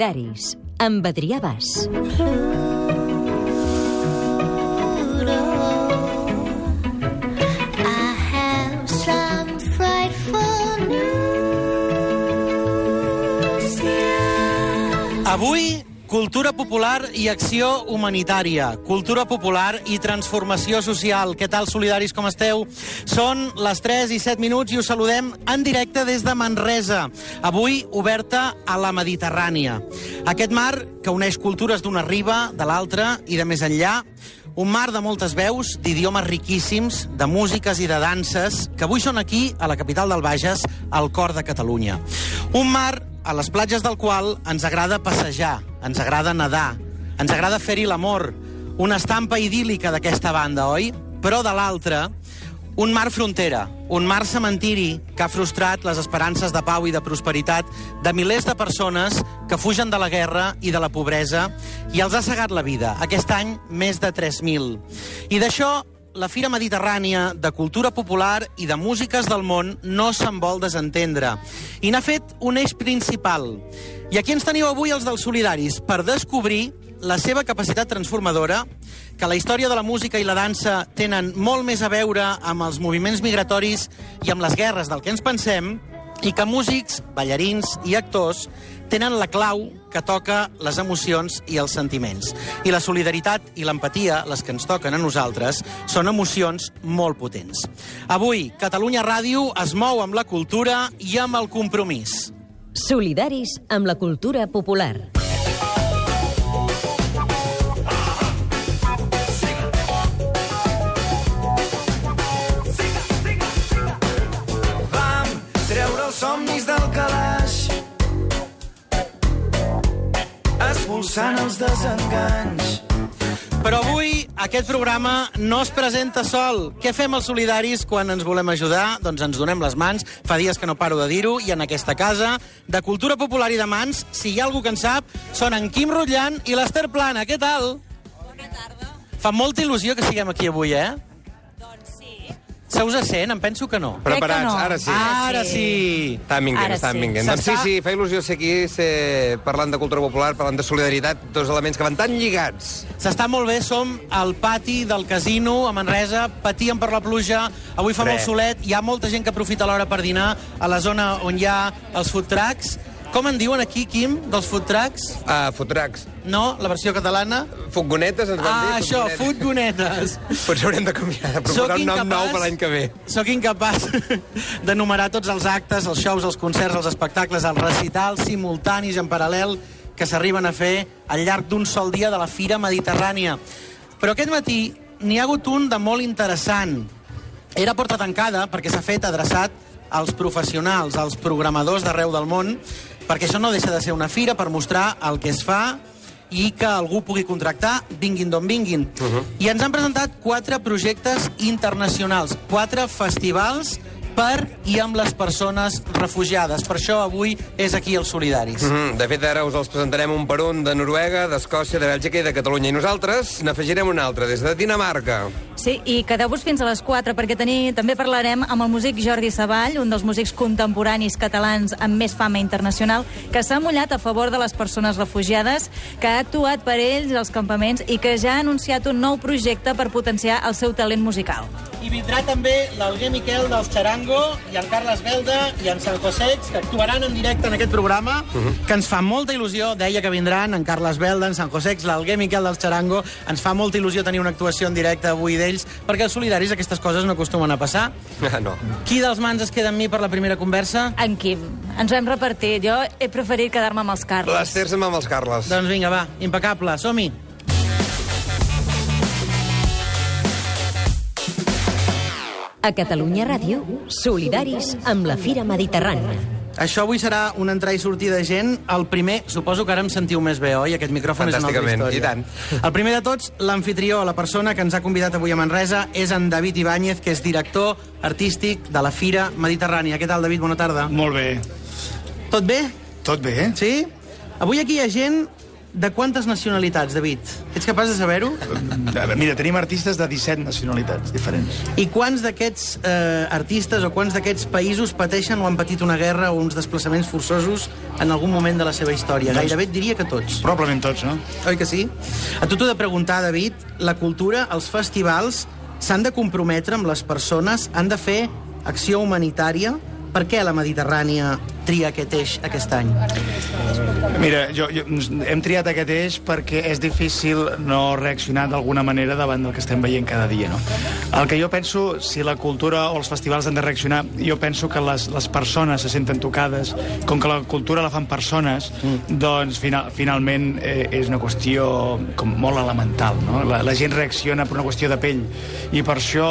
Solidaris, amb Adrià Bas. Avui, cultura popular i acció humanitària. Cultura popular i transformació social. Què tal, solidaris, com esteu? Són les 3 i 7 minuts i us saludem en directe des de Manresa. Avui oberta a la Mediterrània. Aquest mar que uneix cultures d'una riba, de l'altra i de més enllà. Un mar de moltes veus, d'idiomes riquíssims, de músiques i de danses, que avui són aquí, a la capital del Bages, al cor de Catalunya. Un mar a les platges del qual ens agrada passejar, ens agrada nedar, ens agrada fer-hi l'amor. Una estampa idíl·lica d'aquesta banda, oi? Però de l'altra, un mar frontera, un mar cementiri que ha frustrat les esperances de pau i de prosperitat de milers de persones que fugen de la guerra i de la pobresa i els ha cegat la vida. Aquest any, més de 3.000. I d'això, la Fira Mediterrània de Cultura Popular i de Músiques del Món no se'n vol desentendre. I n'ha fet un eix principal. I aquí ens teniu avui els dels Solidaris per descobrir la seva capacitat transformadora, que la història de la música i la dansa tenen molt més a veure amb els moviments migratoris i amb les guerres del que ens pensem, i que músics, ballarins i actors tenen la clau que toca les emocions i els sentiments. I la solidaritat i l'empatia, les que ens toquen a nosaltres, són emocions molt potents. Avui, Catalunya Ràdio es mou amb la cultura i amb el compromís. Solidaris amb la cultura popular. Somnis del calaix, expulsant els desenganys. Però avui aquest programa no es presenta sol. Què fem els solidaris quan ens volem ajudar? Doncs ens donem les mans. Fa dies que no paro de dir-ho. I en aquesta casa de cultura popular i de mans, si hi ha algú que en sap, són en Quim Rutllant i l'Ester Plana. Què tal? Bona tarda. Fa molta il·lusió que siguem aquí avui, eh? Doncs sí. Se us sent? Em penso que no. Preparats, no. ara sí. Ara sí. Estan vinguent. Doncs sí, fa il·lusió ser aquí, parlant de cultura popular, parlant de solidaritat, dos elements que van tan lligats. S'està molt bé, som al pati del casino a Manresa, patíem per la pluja, avui fa molt solet, hi ha molta gent que aprofita l'hora per dinar a la zona on hi ha els food trucks. Com en diuen aquí, Quim, dels food trucks? Food trucks. No, la versió catalana? Futgonetes, ens van dir. Això, futgonetes. Potser haurem de canviar, de proposar un nom nou per l'any que ve. Soc incapaç d'enumerar tots els actes, els shows, els concerts, els espectacles, els recitals simultanis en paral·lel que s'arriben a fer al llarg d'un sol dia de la Fira Mediterrània. Però aquest matí n'hi ha hagut un de molt interessant. Era porta tancada perquè s'ha fet adreçat als professionals, als programadors d'arreu del món, perquè això no deixa de ser una fira per mostrar el que es fa i que algú pugui contractar, vinguin d'on vinguin. I ens han presentat 4 projectes internacionals, 4 festivals per i amb les persones refugiades. Per això avui és aquí els Solidaris. De fet, ara us els presentarem un per un de Noruega, d'Escòcia, de Bèlgica i de Catalunya. I nosaltres n'afegirem un altre, des de Dinamarca. Sí, i quedeu-vos fins a les 4, perquè també parlarem amb el músic Jordi Savall, un dels músics contemporanis catalans amb més fama internacional, que s'ha mullat a favor de les persones refugiades, que ha actuat per ells als campaments i que ja ha anunciat un nou projecte per potenciar el seu talent musical. I vindrà també l'Alguer Miquel dels Charango i en Carles Belda i en San Josex, que actuaran en directe en aquest programa, que ens fa molta il·lusió. Deia que vindran en Carles Belda, en San Josex, l'Alguer Miquel dels Charango. Ens fa molta il·lusió tenir una actuació en directe avui d'ells, perquè els solidaris aquestes coses no acostumen a passar. No. Qui dels mans es queda amb mi per la primera conversa? En Quim. Ens ho hem repartit. Jo he preferit quedar-me amb els Carles. L'Ester se'n va amb els Carles. Doncs vinga, va, impecable, som-hi. A Catalunya Ràdio, Solidaris amb la Fira Mediterrània. Això avui serà un entrar i sortir de gent. El primer, suposo que ara em sentiu més bé, oi? Aquest micròfon és una altra història. I tant. El primer de tots, l'amfitrió, la persona que ens ha convidat avui a Manresa, és en David Ibáñez, que és director artístic de la Fira Mediterrània. Què tal, David? Bona tarda. Molt bé. Tot bé? Tot bé, eh? Sí? Avui aquí hi ha gent de quantes nacionalitats, David? Ets capaç de saber-ho? Mira, tenim artistes de 17 nacionalitats diferents. I quants d'aquests artistes o quants d'aquests països pateixen o han patit una guerra o uns desplaçaments forçosos en algun moment de la seva història? Gairebé et diria que tots. Probablement tots, no? Oi que sí? A tu t'ho he de preguntar, David, la cultura, els festivals, s'han de comprometre amb les persones, han de fer acció humanitària. Per què la Mediterrània tria aquest eix aquest any? Mira, hem triat aquest eix perquè és difícil no reaccionar d'alguna manera davant del que estem veient cada dia, no? El que jo penso, si la cultura o els festivals han de reaccionar, jo penso que les persones se senten tocades, com que la cultura la fan persones, doncs finalment és una qüestió com molt elemental, no? La gent reacciona per una qüestió de pell, i per això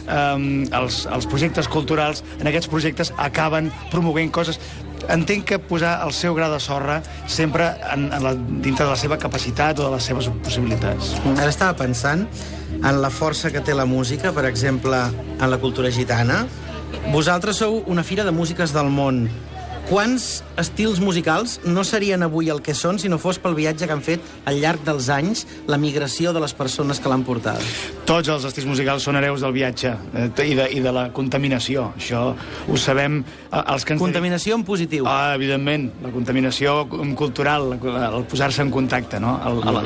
els projectes culturals, en aquests projectes acaben promovent coses. Entenc que posar el seu gra de sorra sempre dintre de la seva capacitat o de les seves possibilitats. Ara estava pensant en la força que té la música, per exemple, en la cultura gitana. Vosaltres sou una fira de músiques del món. Quants estils musicals no serien avui el que són si no fos pel viatge que han fet al llarg dels anys, la migració de les persones que l'han portat? Tots els estils musicals són hereus del viatge i de la contaminació. Això ho sabem. Contaminació en positiu. Evidentment, la contaminació cultural, el posar-se en contacte, no?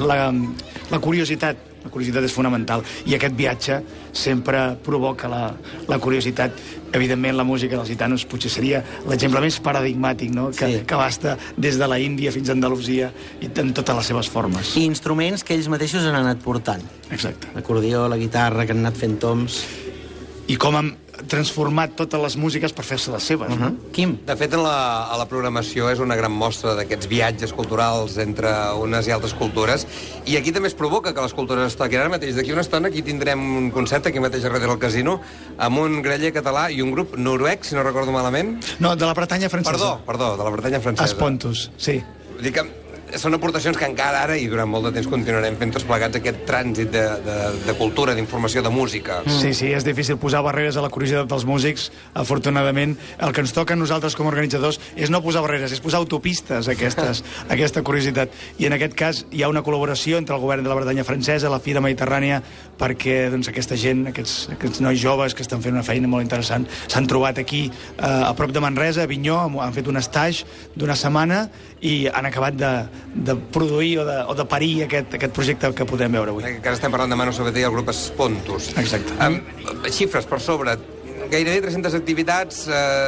La curiositat. La curiositat és fonamental. I aquest viatge sempre provoca la curiositat. Evidentment, la música dels gitanos potser seria l'exemple més paradigmàtic, no? Que abasta des de la Índia fins a Andalusia i en totes les seves formes. I instruments que ells mateixos han anat portant. Exacte. L'acordió, la guitarra, que han anat fent toms. I com han transformat totes les músiques per fer-se les seves. Quim? De fet, a la programació és una gran mostra d'aquests viatges culturals entre unes i altres cultures, i aquí també es provoca que les cultures es toquin. Ara mateix, d'aquí una estona, aquí tindrem un concert, aquí mateix a darrere del casino, amb un graller català i un grup noruec, si no recordo malament. No, de la Bretanya francesa. Perdó, de la Bretanya francesa. Espontus, sí. Vull dir que són aportacions que encara ara i durant molt de temps continuarem fent tots plegats aquest trànsit de cultura, d'informació, de música. Sí, és difícil posar barreres a la curiositat dels músics. Afortunadament, el que ens toca a nosaltres com a organitzadors és no posar barreres, és posar autopistes a aquesta curiositat. I en aquest cas hi ha una col·laboració entre el govern de la Bretanya francesa, la Fira Mediterrània, perquè aquesta gent, aquests nois joves que estan fent una feina molt interessant, s'han trobat aquí a prop de Manresa, a Avinyó, han fet un estatge d'una setmana i han acabat de produir o de parir aquest projecte que podem veure avui. Que ara estem parlant de Manu Sabater i el grup Espontus. Exacte. Xifres per sobre. Gairebé 300 activitats,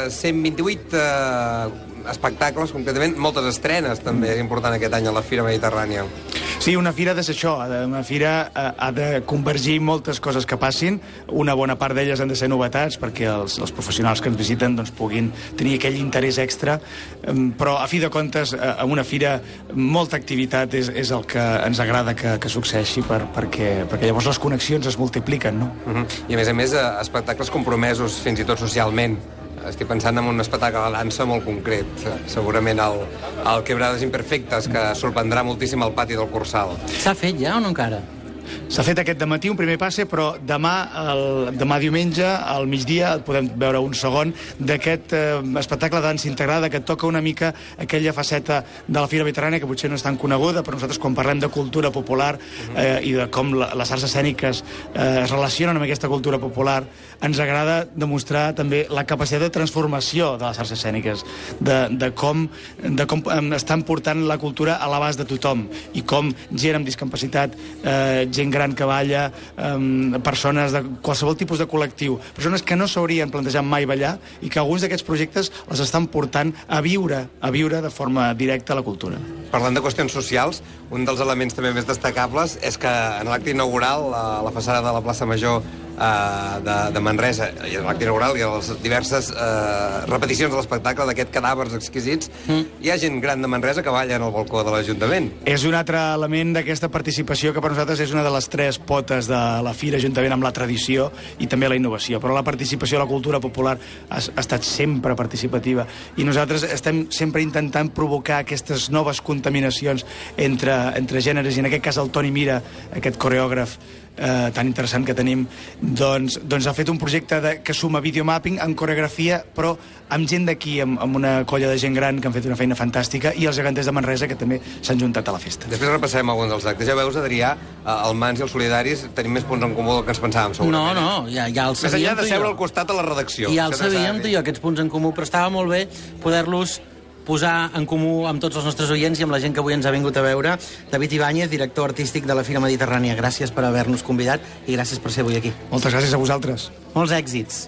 128 espectacles, concretament, moltes estrenes també és important aquest any a la Fira Mediterrània. Sí, una fira ha de ser això, una fira ha de convergir moltes coses que passin, una bona part d'elles han de ser novetats perquè els professionals que ens visiten doncs, puguin tenir aquell interès extra, però a fi de comptes, amb una fira, molta activitat és el que ens agrada que succeeixi perquè llavors les connexions es multipliquen, no? I a més, espectacles compromesos fins i tot socialment. Estic pensant en un espectacle de dansa molt concret, segurament el Quebrades Imperfectes, que sorprendrà moltíssim al pati del Cursal. S'ha fet ja o no encara? S'ha fet aquest dematí un primer passe, però demà diumenge, al migdia, podem veure un segon d'aquest espectacle de dansa integrada que toca una mica aquella faceta de la Fira Mediterrània que potser no és tan coneguda, però nosaltres quan parlem de cultura popular i de com les arts escèniques es relacionen amb aquesta cultura popular, ens agrada demostrar també la capacitat de transformació de les arts escèniques, de com estan portant la cultura a l'abast de tothom i com gent amb discapacitat, gent gran que balla, persones de qualsevol tipus de col·lectiu, persones que no s'haurien plantejat mai ballar i que alguns d'aquests projectes les estan portant a viure de forma directa a la cultura. Parlant de qüestions socials, un dels elements també més destacables és que en l'acte inaugural, a la façana de la plaça Major de Manresa, i en l'acte inaugural i a les diverses repeticions de l'espectacle d'aquest Cadàvers exquisits, hi ha gent gran de Manresa que balla en el balcó de l'Ajuntament. És un altre element d'aquesta participació que per nosaltres és una de les tres potes de la Fira, juntament amb la tradició i també la innovació. Però la participació de la cultura popular ha estat sempre participativa i nosaltres estem sempre intentant provocar aquestes noves contaminacions entre entre gèneres, i en aquest cas el Toni Mira, aquest coreògraf tan interessant que tenim, doncs ha fet un projecte que suma videomapping amb coreografia, però amb gent d'aquí, amb una colla de gent gran que han fet una feina fantàstica, i els geganters de Manresa, que també s'han juntat a la festa. Després repassarem alguns dels actes. Ja veus, Adrià, el Mans i els Solidaris tenim més punts en comú del que ens pensàvem, segurament. No, ja els sabíem. Més enllà de seure al costat a la redacció. Ja els sabíem, tu i jo, aquests punts en comú, però estava molt bé poder-los posar en comú amb tots els nostres oients i amb la gent que avui ens ha vingut a veure. David Ibáñez, director artístic de la Fira Mediterrània, gràcies per haver-nos convidat i gràcies per ser avui aquí. Moltes gràcies a vosaltres. Molts èxits.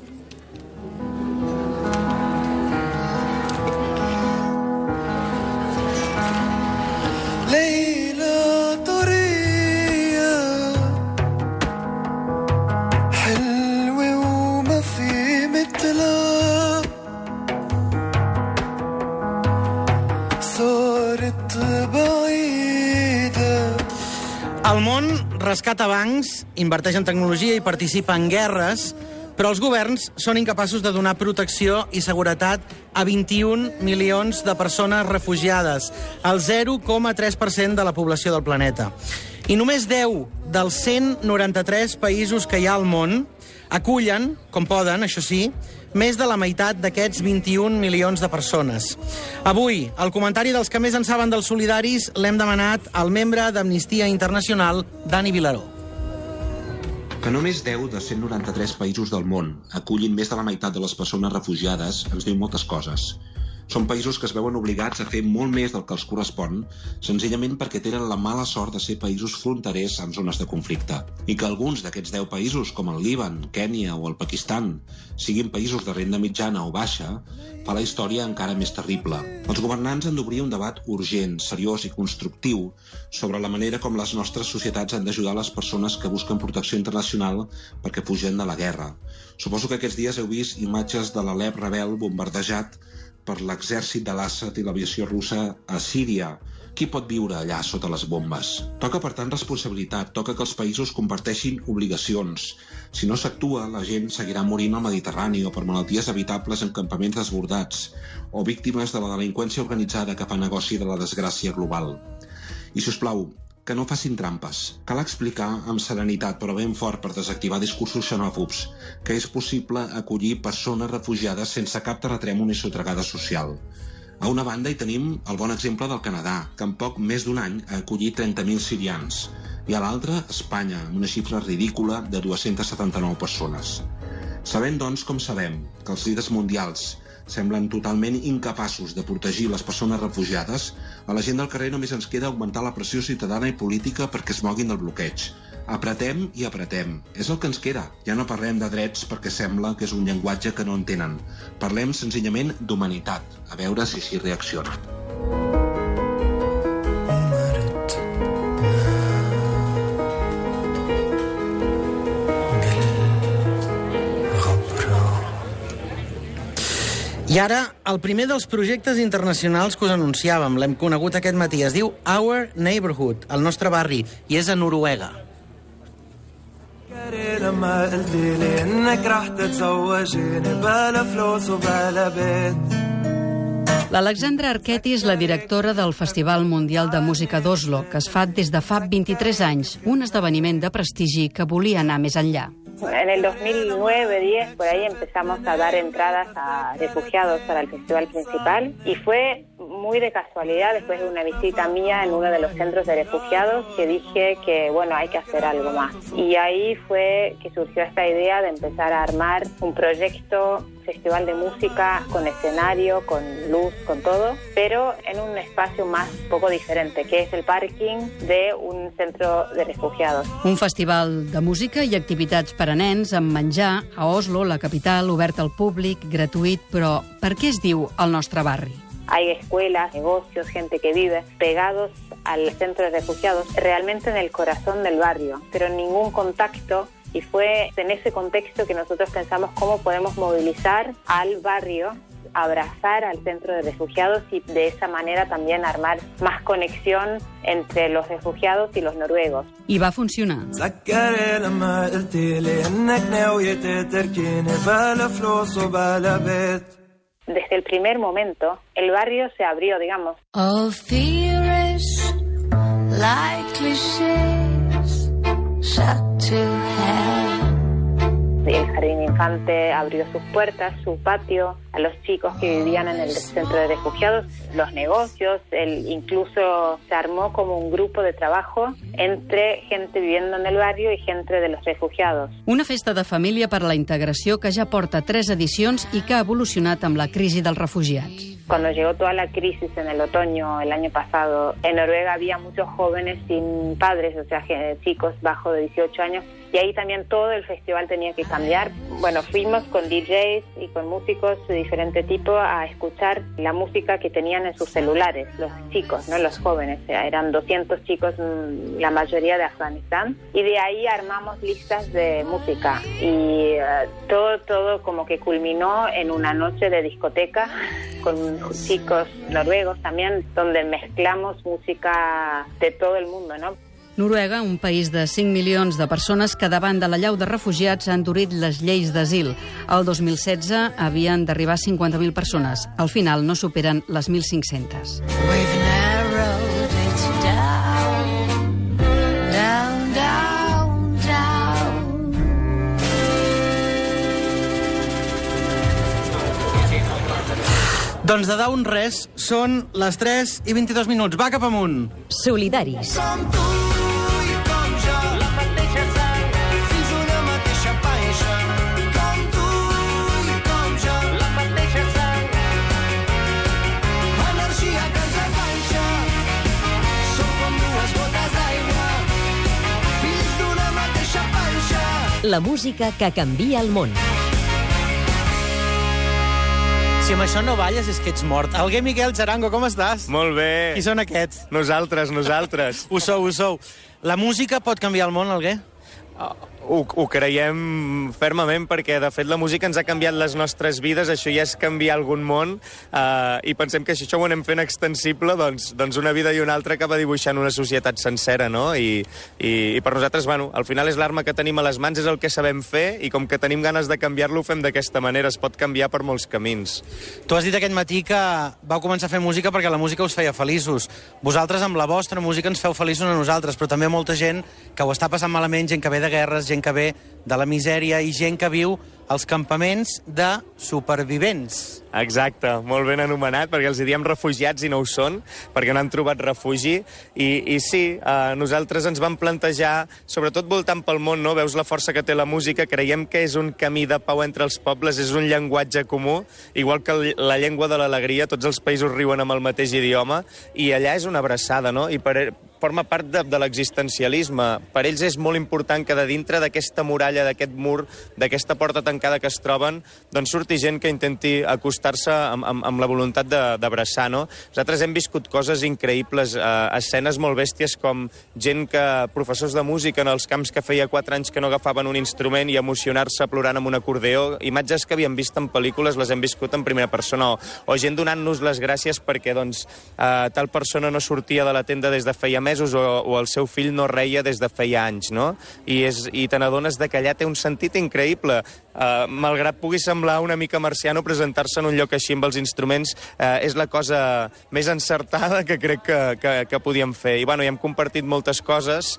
El món rescata bancs, inverteix en tecnologia i participa en guerres, però els governs són incapaços de donar protecció i seguretat a 21 milions de persones refugiades, el 0,3% de la població del planeta. I només 10 dels 193 països que hi ha al món acullen, com poden, això sí, més de la meitat d'aquests 21 milions de persones. Avui, el comentari dels que més en saben dels solidaris l'hem demanat al membre d'Amnistia Internacional, Dani Vilaró. Que només 10 de 193 països del món acullin més de la meitat de les persones refugiades ens diu moltes coses. Són països que es veuen obligats a fer molt més del que els correspon, senzillament perquè tenen la mala sort de ser països fronterers en zones de conflicte. I que alguns d'aquests 10 països, com el Líban, Kènia o el Pakistan, siguin països de renda mitjana o baixa, fa la història encara més terrible. Els governants han d'obrir un debat urgent, seriós i constructiu sobre la manera com les nostres societats han d'ajudar les persones que busquen protecció internacional perquè fugen de la guerra. Suposo que aquests dies heu vist imatges de l'Alep rebel bombardejat per l'exèrcit de l'Assad i l'aviació russa a Síria. Qui pot viure allà sota les bombes? Toca, per tant, responsabilitat. Toca que els països comparteixin obligacions. Si no s'actua, la gent seguirà morint al Mediterrani o per malalties evitables en campaments desbordats o víctimes de la delinqüència organitzada que fa negoci de la desgràcia global. I, si us plau, que no facin trampes. Cal explicar amb serenitat, però ben fort per desactivar discursos xenòfobs, que és possible acollir persones refugiades sense cap terratrèmol ni sotregada social. A una banda hi tenim el bon exemple del Canadà, que en poc més d'un any ha acollit 30.000 sirians, i a l'altra, Espanya, amb una xifra ridícula de 279 persones. Sabem, doncs, com sabem, que els líders mundials semblen totalment incapaços de protegir les persones refugiades, a la gent del carrer només ens queda augmentar la pressió ciutadana i política perquè es moguin del bloqueig. Apretem i apretem. És el que ens queda. Ja no parlem de drets perquè sembla que és un llenguatge que no entenen. Parlem senzillament d'humanitat. A veure si s'hi reacciona. I ara, el primer dels projectes internacionals que us anunciàvem, l'hem conegut aquest matí, es diu Our Neighborhood, el nostre barri, i és a Noruega. L'Alexandra Arqueti és la directora del Festival Mundial de Música d'Oslo, que es fa des de fa 23 anys, un esdeveniment de prestigi que volia anar més enllà. En el 2009-10, por ahí empezamos a dar entradas a refugiados para el festival principal y fue muy de casualidad, después de una visita mía en uno de los centros de refugiados, que dije que, bueno, hay que hacer algo más. Y ahí fue que surgió esta idea de empezar a armar un proyecto, festival de música, con escenario, con luz, con todo, pero en un espacio más poco diferente, que es el parking de un centro de refugiados. Un festival de música i activitats per a nens amb menjar a Oslo, la capital, obert al públic, gratuït, però per què es diu el nostre barri? Hay escuelas, negocios, gente que vive pegados al centro de refugiados, realmente en el corazón del barrio, pero ningún contacto. Y fue en ese contexto que nosotros pensamos cómo podemos movilizar al barrio, abrazar al centro de refugiados y de esa manera también armar más conexión entre los refugiados y los noruegos. I va funcionar. Desde el primer momento, el barrio se abrió, digamos. All fear is like clichés shut to hell. El jardín infante abrió sus puertas, su patio, a los chicos que vivían en el centro de refugiados, los negocios, incluso se armó como un grupo de trabajo entre gente viviendo en el barrio y gente de los refugiados. Una festa de família per a la integració que ja porta 3 edicions i que ha evolucionat amb la crisi dels refugiats. Cuando llegó toda la crisis en el otoño, el año pasado, en Noruega había muchos jóvenes sin padres, o sea, chicos bajo de 18 años, y ahí también todo el festival tenía que cambiar. Bueno, fuimos con DJs y con músicos de diferente tipo a escuchar la música que tenían en sus celulares, los chicos, no los jóvenes, o sea, eran 200 chicos, la mayoría de Afganistán, y de ahí armamos listas de música, y todo como que culminó en una noche de discoteca con chicos noruegos también, donde mezclamos música de todo el mundo, ¿no? Noruega, un país de 5 milions de persones que davant de la llau de refugiats ha endurit les lleis d'asil. El 2016 havien d'arribar 50.000 persones. Al final no superen les 1.500. Doncs de down res, són les 3 i 22 minuts. Va cap amunt. Solidaris. Com tu i com jo, la mateixa sang, fins una mateixa panxa. Com tu i com jo, la mateixa sang, energia que ens enganxa. Som com dues gotes d'aigua, fills d'una mateixa panxa. La música que canvia el món. Si amb això no balles és que ets mort. Alguer Miquel Charango, com estàs? Molt bé. Qui són aquests? Nosaltres. Ho sou. La música pot canviar el món, Alguer? Ho creiem fermament, perquè de fet la música ens ha canviat les nostres vides, això ja és canviar algun món, i pensem que si això ho anem fent extensible, doncs una vida i una altra acaba dibuixant una societat sencera, no? I per nosaltres, bueno, al final és l'arma que tenim a les mans, és el que sabem fer, i com que tenim ganes de canviar-lo, ho fem d'aquesta manera, es pot canviar per molts camins. Tu has dit aquest matí que vau començar a fer música perquè la música us feia feliços. Vosaltres amb la vostra música ens feu feliços a nosaltres, però també molta gent que ho està passant malament, gent que ve de guerres, gent que ve de la misèria i gent que viu als campaments de supervivents. Exacte, molt ben anomenat, perquè els diem refugiats i no ho són, perquè no han trobat refugi. I sí, nosaltres ens vam plantejar, sobretot voltant pel món, no? Veus la força que té la música, creiem que és un camí de pau entre els pobles, és un llenguatge comú, igual que la llengua de l'alegria, tots els països riuen amb el mateix idioma, i allà és una abraçada, no? I forma part de l'existencialisme. Per ells és molt important que de dintre d'aquesta muralla, d'aquest mur, d'aquesta porta tancada que es troben, doncs surti gent que intenti acostar-se amb la voluntat d'abraçar, no? Nosaltres hem viscut coses increïbles, escenes molt bèsties com gent professors de música en els camps que feia 4 anys que no agafaven un instrument i emocionar-se plorant amb un acordeó, imatges que havíem vist en pel·lícules, les hem viscut en primera persona, o gent donant-nos les gràcies perquè doncs, tal persona no sortia de la tenda des de feia mesos o el seu fill no reia des de feia anys, no? I te n'adones que allà té un sentit increïble. Malgrat pugui semblar una mica marciano, presentar-se en un lloc així amb els instruments és la cosa més encertada que crec que podíem fer. I bueno, hi hem compartit moltes coses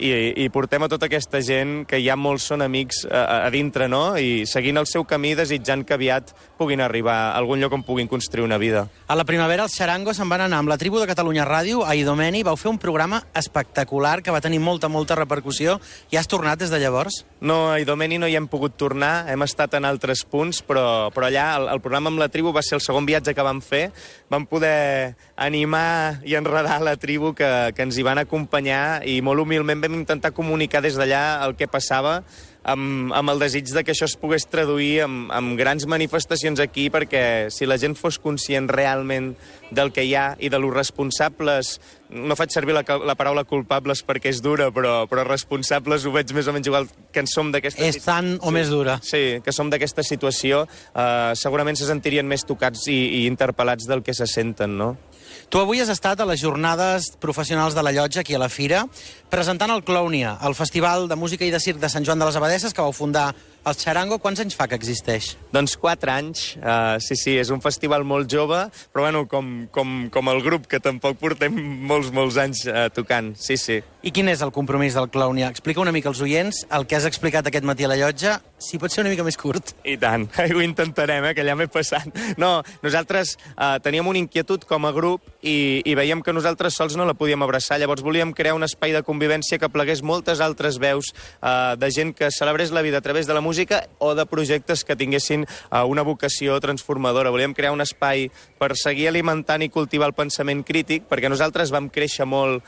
i portem a tota aquesta gent que ja molts són amics a dintre, no? I seguint el seu camí, desitjant que aviat puguin arribar a algun lloc on puguin construir una vida. A la primavera els Charango se'n van anar amb la tribu de Catalunya Ràdio a Idomeni, vau fer un programa espectacular que va tenir molta repercussió. I has tornat des de llavors? No, a Idomeni no hi hem pogut tornar, hem estat en altres punts, però allà el programa amb la tribu va ser el segon viatge que vam fer. Vam poder animar i enredar la tribu que ens hi van acompanyar i molt humilment vam intentar comunicar des d'allà el que passava amb el desig de que això es pogués traduir amb grans manifestacions aquí, perquè si la gent fos conscient realment del que hi ha i de lo responsables, no faig servir la paraula culpables perquè és dura, però responsables ho veig més o menys igual, que en som d'aquesta situació. És tant o més dura. Sí, que som d'aquesta situació, segurament se sentirien més tocats i interpel·lats del que se senten, no? Tu avui has estat a les jornades professionals de la Llotja, aquí a la Fira, presentant el Clownia, el Festival de Música i de Circ de Sant Joan de les Abadesses, que vau fundar El Charango, quants anys fa que existeix? Doncs 4 anys, sí, és un festival molt jove, però bueno, com el grup, que tampoc portem molts anys tocant, sí. I quin és el compromís del Clownia? Explica una mica als oients el que has explicat aquest matí a la llotja, si pot ser una mica més curt. I tant, ho intentarem, que ja m'he passat. No, nosaltres teníem una inquietud com a grup i veiem que nosaltres sols no la podíem abraçar, llavors volíem crear un espai de convivència que plegués moltes altres veus de gent que celebrés la vida a través de la música o de projectes que tinguessin una vocació transformadora. Volíem crear un espai per seguir alimentant i cultivar el pensament crític, perquè nosaltres vam créixer molt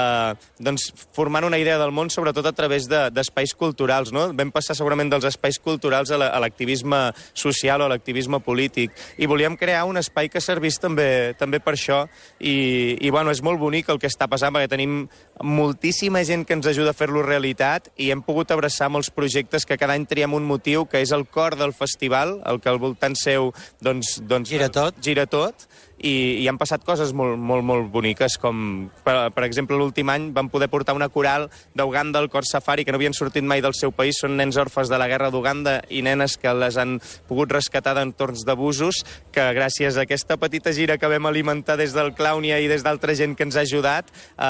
formant una idea del món, sobretot a través d'espais culturals, no? Vam passar segurament dels espais culturals a l'activisme social o a l'activisme polític, i volíem crear un espai que servís també per això, i bueno, és molt bonic el que està passant, perquè tenim moltíssima gent que ens ajuda a fer-lo realitat, i hem pogut abraçar molts projectes que cada any triem un motiu, que és el cor del festival, el que al voltant seu gira tot, i han passat coses molt boniques, com, per exemple, l'últim any vam poder portar una coral d'Uganda al Cor Safari, que no havien sortit mai del seu país, són nens orfes de la guerra d'Uganda i nenes que les han pogut rescatar d'entorns d'abusos, que gràcies a aquesta petita gira que vam alimentar des del Clownia i des d'altra gent que ens ha ajudat,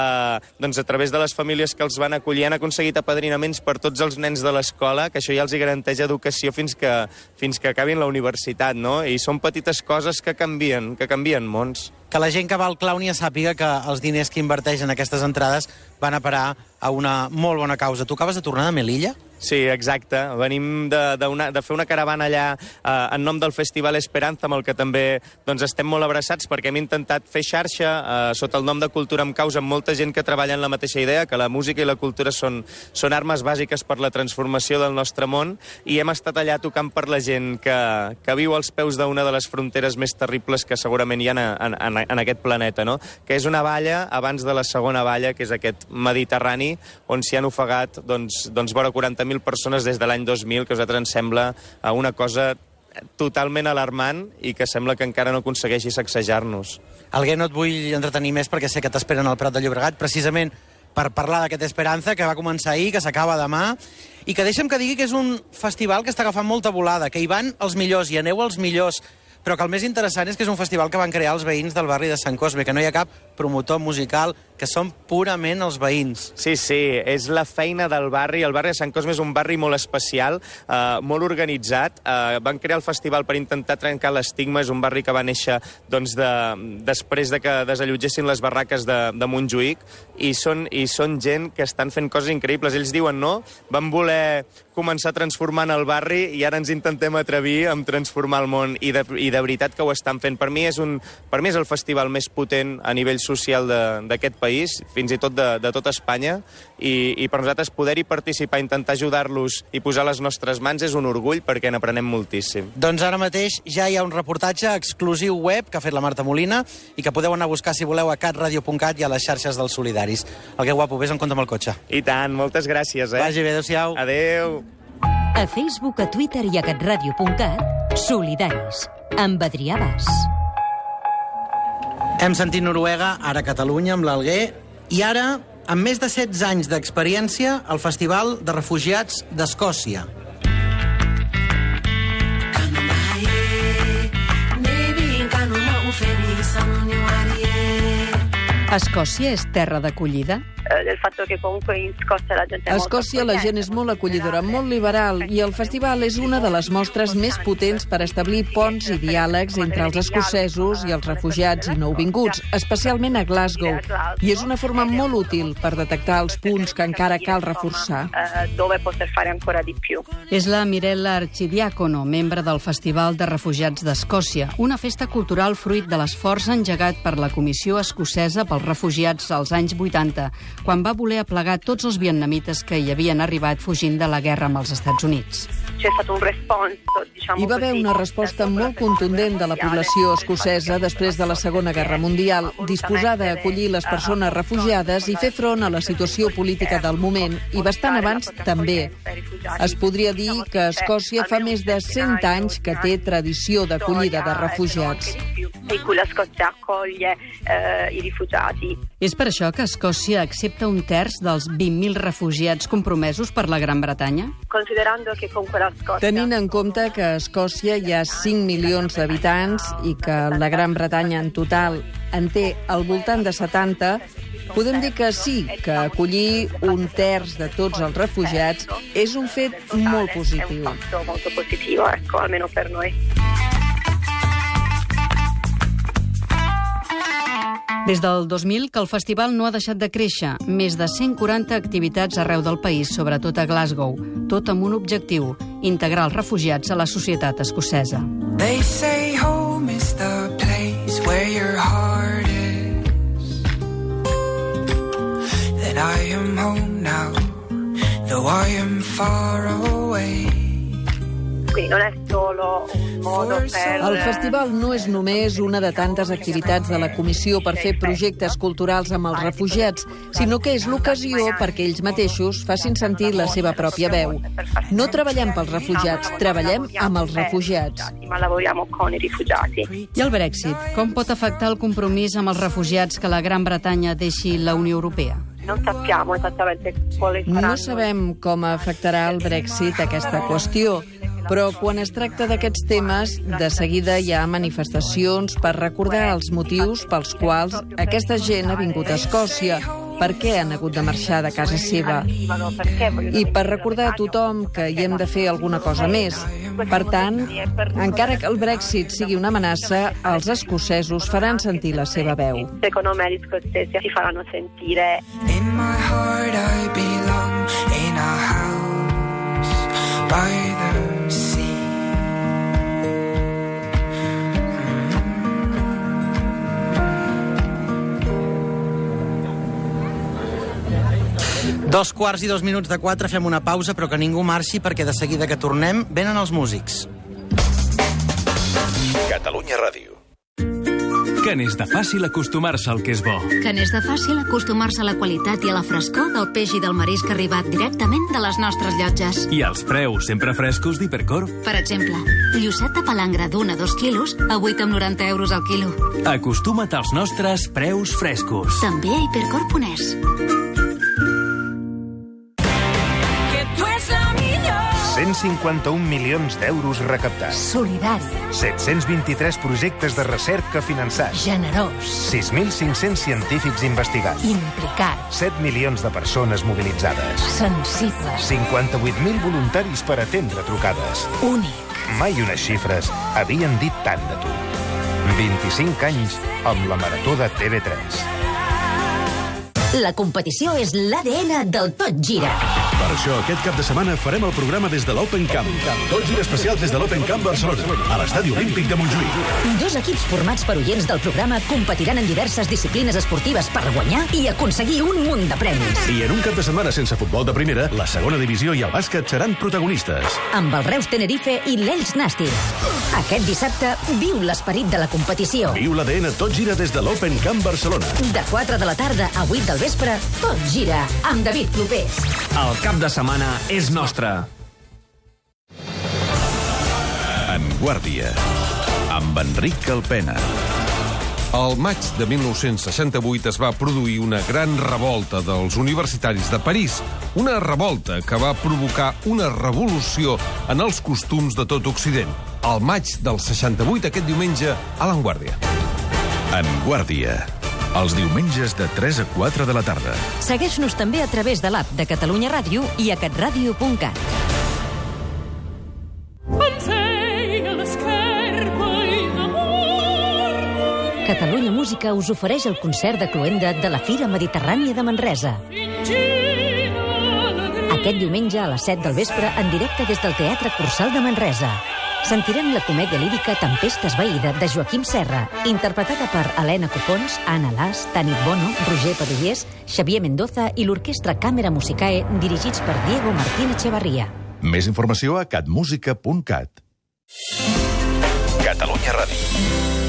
doncs a través de les famílies que els van acollir han aconseguit apadrinaments per tots els nens de l'escola, que això ja els garanteix educació fins que acabin la universitat, no? I són petites coses que canvien mons. Que la gent que va al Clownia sàpiga que els diners que inverteix en aquestes entrades van a parar a una molt bona causa. Tu acabes de tornar de Melilla? Sí, exacte. Venim de fer una caravana allà en nom del Festival Esperanza, amb el que també estem molt abraçats, perquè hem intentat fer xarxa sota el nom de Cultura amb Causa, amb molta gent que treballa en la mateixa idea, que la música i la cultura són armes bàsiques per la transformació del nostre món, i hem estat allà tocant per la gent que viu als peus d'una de les fronteres més terribles que segurament hi ha en aquest planeta, no? Que és una valla abans de la segona valla, que és aquest Mediterrani, on s'hi han ofegat vora 40.000 persones des de l'any 2000, que a nosaltres ens sembla una cosa totalment alarmant i que sembla que encara no aconsegueixi sacsejar-nos. Alguer, no et vull entretenir més perquè sé que t'esperen al Prat de Llobregat, precisament per parlar d'aquest Esperanza, que va començar ahir, que s'acaba demà, i que deixa'm que digui que és un festival que està agafant molta volada, que hi van els millors, i aneu els millors, però que el més interessant és que és un festival que van crear els veïns del barri de Sant Cosme, que no hi ha cap promotor musical, que són purament els veïns. Sí, és la feina del barri. El barri de Sant Cosme és un barri molt especial, molt organitzat. Van crear el festival per intentar trencar l'estigma. És un barri que va néixer després de que desallotgessin les barraques de Montjuïc, i són gent que estan fent coses increïbles. Ells diuen no, van voler començar transformant el barri i ara ens intentem atrevir a transformar el món, i de veritat que ho estan fent. Per mi és el festival més potent a nivell social d'aquest país, fins i tot de tota Espanya, i per nosaltres poder-hi participar, intentar ajudar-los i posar les nostres mans és un orgull, perquè n'aprenem moltíssim. Doncs ara mateix ja hi ha un reportatge exclusiu web que ha fet la Marta Molina i que podeu anar a buscar, si voleu, a catradio.cat i a les xarxes dels solidaris. El que guapo, vés en compte amb el cotxe. I tant, moltes gràcies. Vagi bé, adéu-siau. Adéu. A Facebook, a Twitter i a catradio.cat, solidaris, amb Adrià Bas. Hem sentit Noruega, ara Catalunya, amb l'Alguer, i ara, amb més de 16 anys d'experiència, el Festival de Refugiats d'Escòcia. Escòcia és terra d'acollida? del fatto che comunque in Scozia la gente a Escòcia la gent és molt acollidora, molt liberal, i el festival és una de les mostres més potents per establir ponts i diàlegs entre els escocesos i els refugiats i nouvinguts, especialment a Glasgow, i és una forma molt útil per detectar els punts que encara cal reforçar. Dove poter fare ancora di più. És la Mirella Arcidiacono, membre del Festival de Refugiats d'Escòcia, una festa cultural fruit de l'esforç engegat per la Comissió Escocesa pels Refugiats als anys 80, quan va voler aplegar tots els vietnamites que hi havien arribat fugint de la guerra amb els Estats Units. C'è stato un responso, diciamo Hi va haver una resposta molt contundent de la població escocesa després de la Segona Guerra Mundial, disposada a acollir les persones refugiades i fer front a la situació política del moment, i bastant abans també. Es podria dir que Escòcia fa més de 100 anys que té tradició d'acollida de refugiats. in cui la Scozia accoglie i rifugiati. És per això que Escòcia accepta un terç dels 20.000 refugiats compromesos per la Gran Bretanya? Considerando que comunque la Scozia... Tenint en compte que a Escòcia hi ha 5 milions d'habitants i que la Gran Bretanya en total en té al voltant de 70, podem dir que sí, que acollir un terç de tots els refugiats és un fet molt positiu. È un fatto molto positivo, ecco, almeno per noi. Des del 2000 que el festival no ha deixat de créixer. Més de 140 activitats arreu del país, sobretot a Glasgow. Tot amb un objectiu, integrar els refugiats a la societat escocesa. They say home is the place where your heart is. That I am home now, though I am far away. Quindi non è solo un modo per... El festival no és només una de tantes activitats de la Comissió per fer projectes culturals amb els refugiats, sinó que és l'ocasió perquè ells mateixos facin sentir la seva pròpia veu. No treballem pels refugiats, treballem amb els refugiats. Ma lavoriamo con i rifugiati. I el Brexit, com pot afectar el compromís amb els refugiats que la Gran Bretanya deixi la Unió Europea? Non sappiamo esattamente quali saranno... No sabem com afectarà el Brexit aquesta qüestió, però quan es tracta d'aquests temes, de seguida hi ha manifestacions per recordar els motius pels quals aquesta gent ha vingut a Escòcia, per què han hagut de marxar de casa seva, i per recordar a tothom que hi hem de fer alguna cosa més. Per tant, encara que el Brexit sigui una amenaça, els escocesos faran sentir la seva veu. Secondo me gli scozzesi si faranno sentire. In my heart I belong in a house by the sea. 2:02 fem una pausa, però que ningú marxi perquè de seguida que tornem venen els músics. Catalunya Ràdio. Que n'és de fàcil acostumar-se al que és bo. Que n'és de fàcil acostumar-se a la qualitat i a la frescor del peix i del marisc arribat directament de les nostres llotges. I als preus sempre frescos d'Hipercor. Per exemple, llucet de palangre d'1 a 2 quilos a 8,90 € al quilo. Acostuma't als nostres preus frescos. També a hipercor.es. 151 milions d'euros recaptats. Solidari. 723 projectes de recerca finançats. Generós. 6.500 científics investigats. Implicat. 7 milions de persones mobilitzades. Sensible. 58.000 voluntaris per atendre trucades. Únic. Mai unes xifres havien dit tant de tu. 25 anys amb la Marató de TV3. La competició és l'ADN del Tot Gira. Per això, aquest cap de setmana farem el programa des de l'Open Camp. Tot gira especial des de l'Open Camp Barcelona, a l'Estadi Olímpic de Montjuïc. 2 equips formats per oients del programa competiran en diverses disciplines esportives per guanyar i aconseguir un munt de premis. I en un cap de setmana sense futbol de primera, la segona divisió i el bàsquet seran protagonistes. Amb el Reus Tenerife i l'Elx Nàstic. Aquest dissabte, viu l'esperit de la competició. Viu l'ADN Tot gira des de l'Open Camp Barcelona. De 4 de la tarda a 8 del vespre, Tot gira, amb David Clopés. El cap de setmana és nostre. En Guàrdia, amb Enric Calpena. Al maig de 1968 es va produir una gran revolta dels universitaris de París. Una revolta que va provocar una revolució en els costums de tot Occident. Al maig del 68, aquest diumenge, a La Guàrdia. En Guàrdia, els diumenges de 3 a 4 de la tarda. Segueix-nos també a través de l'app de Catalunya Ràdio i a catradio.cat. Catalunya Música us ofereix el concert de cloenda de la Fira Mediterrània de Manresa. Aquest diumenge a les 7 del vespre, en directe des del Teatre Cursal de Manresa. Sentirem la comèdia lírica Tempesta esvaïda de Joaquim Serra, interpretada per Helena Copons, Anna Las, Tanit Bono, Roger Padullés, Xavier Mendoza i l'Orquestra Càmera Musicae, dirigits per Diego Martín Echevarría. Més informació a catmusica.cat. Catalunya Ràdio.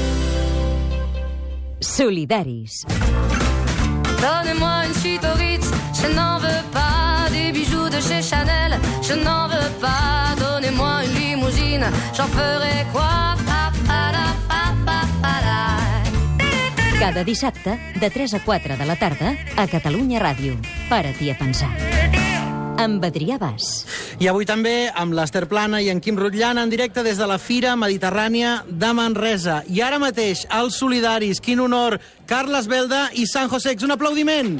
Solidaris. Donnez-moi une suite au Ritz, je n'en veux pas. Des bijoux de chez Chanel, je n'en veux pas. Donnez-moi une limousine, j'en ferai quoi? Pa, pa, da, pa, pa, pa, da. Cada dissabte, de 3 a 4 de la tarda, a Catalunya Ràdio. Para-t'hi a pensar. Amb Adrià Bas. I avui també amb l'Ester Plana i en Quim Rotllana en directe des de la Fira Mediterrània de Manresa. I ara mateix, els solidaris, quin honor, Carles Belda i San Josex. Un aplaudiment!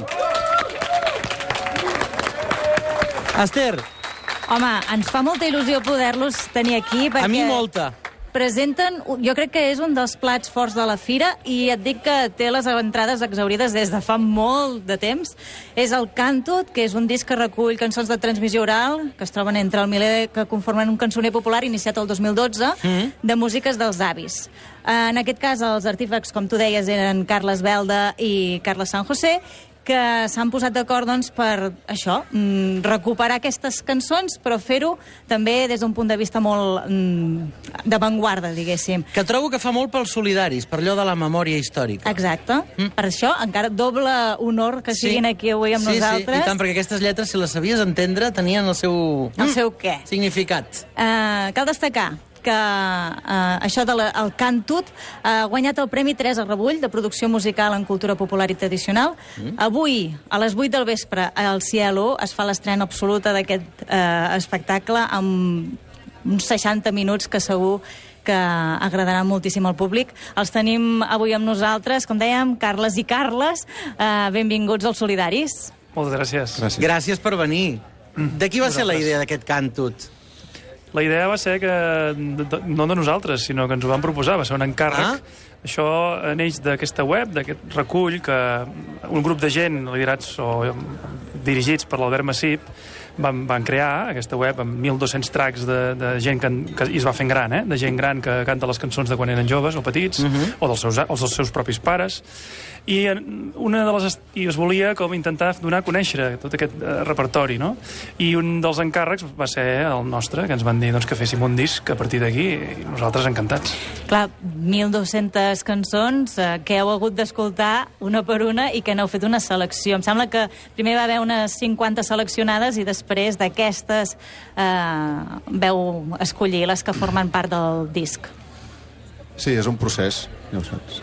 Esther. Home, ens fa molta il·lusió poder-los tenir aquí perquè... A mi molta. Presenten, jo crec que és un dels plats forts de la fira i et dic que té les entrades exaurides des de fa molt de temps. És el Cantut, que és un disc que recull cançons de transmissió oral, que es troben entre el miler que conformen un cançoner popular iniciat el 2012, de músiques dels avis. En aquest cas, els artífecs, com tu deies, eren Carles Belda i Carles San José, que s'han posat d'acord doncs, per això, recuperar aquestes cançons, però fer-ho també des d'un punt de vista molt d'avantguarda, diguéssim. Que trobo que fa molt pels solidaris, per allò de la memòria històrica. Exacte. Per això, encara doble honor que siguin aquí avui amb nosaltres. Sí, i tant, perquè aquestes lletres, si les sabies entendre, tenien el seu... El seu què? Significat. Cal destacar que això del Cantut ha guanyat el Premi Teresa Rebull de producció musical en cultura popular i tradicional. Avui, a les 8 del vespre, al Cielo es fa l'estrena absoluta d'aquest espectacle amb uns 60 minuts que segur que agradaran moltíssim al públic. Els tenim avui amb nosaltres, com dèiem, Carles i Carles. Benvinguts als Solidaris. Moltes gràcies. Gràcies per venir. De qui va ser la idea d'aquest Cantut? La idea va ser que, no de nosaltres, sinó que ens ho van proposar, va ser un encàrrec. Això neix d'aquesta web, d'aquest recull, que un grup de gent liderats o dirigits per l'Albert Massip van crear aquesta web amb 1.200 tracks de gent que es va fent gran, de gent gran que canta les cançons de quan eren joves o petits, o dels seus propis pares. I es volia com intentar donar a conèixer tot aquest repertori, no? I un dels encàrrecs va ser el nostre, que ens van dir que féssim un disc a partir d'aquí, i nosaltres encantats. Clar, 1.200 cançons que heu hagut d'escoltar una per una i que n'heu fet una selecció. Em sembla que primer va haver unes 50 seleccionades i després d'aquestes veu escollir les que formen part del disc. Sí, és un procés, ja ho saps.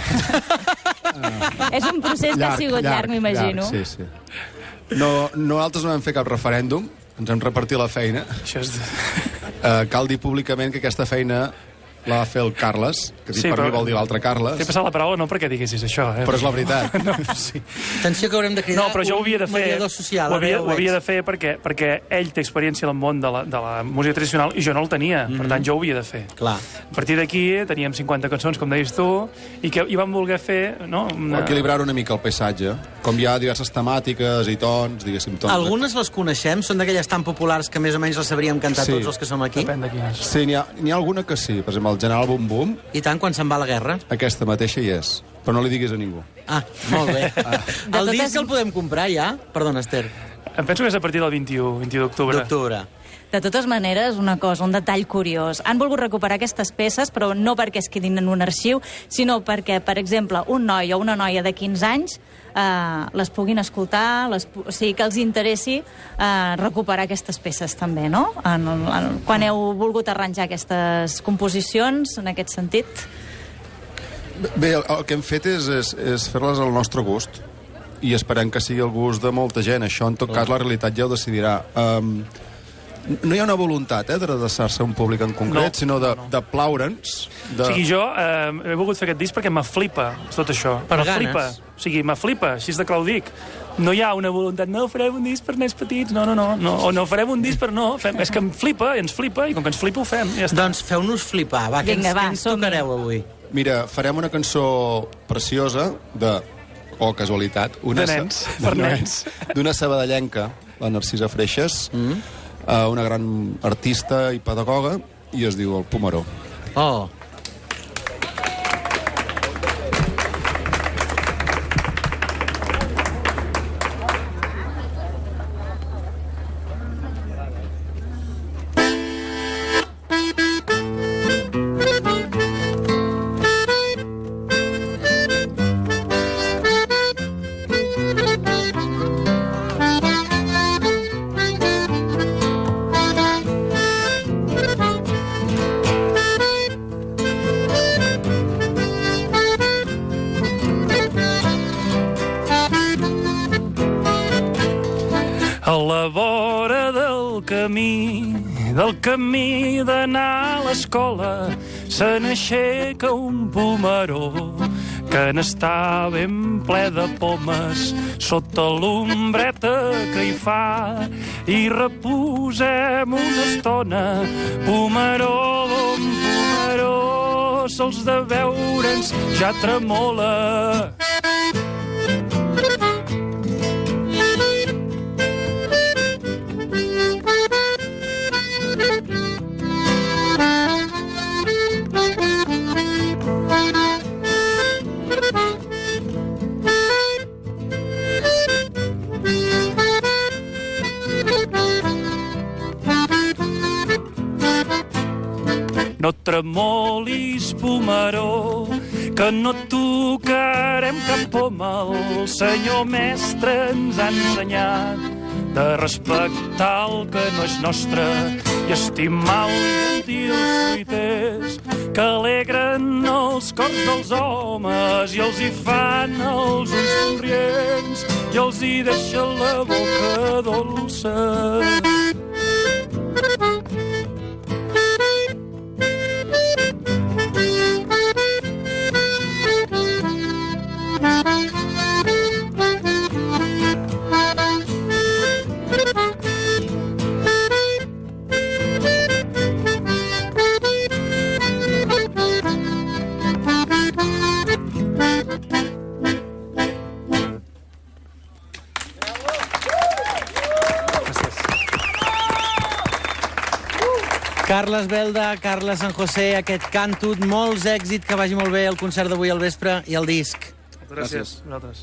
És un procés que ha sigut llarg, m'imagino. Sí. Nosaltres no vam fer cap referèndum, ens hem repartit la feina. Cal dir públicament que aquesta feina la va fer el Carles, que per mi vol dir l'altre Carles. T'he passat la paraula no perquè diguessis això, Però és la veritat. Atenció que haurem de cridar un mediador social. Ho havia de fer perquè ell té experiència en el món de la música tradicional i jo no el tenia, per tant jo ho havia de fer. Clar. A partir d'aquí teníem 50 cançons, com deies tu, i vam voler fer... Equilibrar una mica el paisatge, com hi ha diverses temàtiques i tons, diguéssim, tons. Algunes les coneixem? Són d'aquelles tan populars que més o menys les sabríem cantar tots els que som aquí? Depèn de quines. Sí, n'hi ha alguna que sí, per exemple, el General Bum Bum. I tant, quan se'n va a la guerra? Aquesta mateixa hi és, però no li diguis a ningú. Molt bé. El disc el podem comprar ja? Perdona, Esther. Em penso que és a partir del 21 d'octubre. De totes maneres, una cosa, un detall curiós. Han volgut recuperar aquestes peces, però no perquè es quedin en un arxiu, sinó perquè, per exemple, un noi o una noia de 15 anys les puguin escoltar, o sigui, que els interessi recuperar aquestes peces també, no? Quan heu volgut arranjar aquestes composicions, en aquest sentit? Bé, el que hem fet és fer-les al nostre gust i esperem que sigui el gust de molta gent. Això, en tot cas, la realitat ja ho decidirà. No hi ha una voluntat d'adreçar-se a un públic en concret, sinó de plaure'ns. O sigui, jo he volgut fer aquest disc perquè m'aflipa tot això. Per ganes. O sigui, m'aflipa, així és de clar ho dic. No hi ha una voluntat, no farem un disc per nens petits, no. O no farem un disc per no. És que em flipa, ens flipa, i com que ens flipa ho fem. Ja està. Doncs feu-nos flipar. Va, què ens tocareu avui? Mira, farem una cançó preciosa casualitat, d'una sabadellenca, la Narcisa Freixas, una gran artista i pedagoga, i es diu El Pomeró. camí d'anar a l'escola se n'aixeca un pomeró que n'està ben ple de pomes sota l'ombreta que hi fa i reposem una estona. Pomeró, bon pomeró, sols de veure'ns ja tremola. No tremolis, pomeró, que no tocarem cap poma. El senyor mestre ens ha ensenyat de respectar el que no és nostre i estimar els gentils fruiters que alegren els cors dels homes i els hi fan els ulls somrients i els hi deixa la boca dolça. Carles Belda, Carles San José, aquest cantut, molts èxit, que vagi molt bé el concert d'avui al vespre i el disc. Gràcies. Nosaltres.